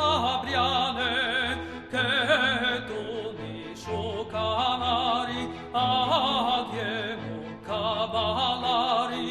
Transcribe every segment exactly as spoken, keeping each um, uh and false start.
slabriane, che tu mi sciucanari, adiemo cavallari.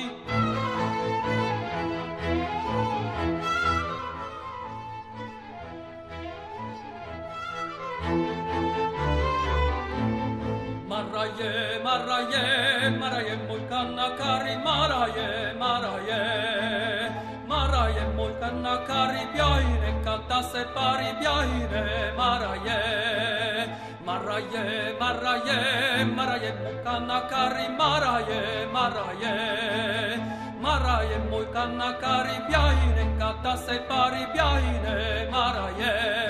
Maraye, maraye, maraye, mul kannakari, maraye, maraye, maraye, mul kannakari, biaine, katasse pari, biaine, maraye, maraye, maraye, maraye, mul kannakari, maraye, maraye, maraye, mul kannakari, biaine, katasse pari, biaine, maraye.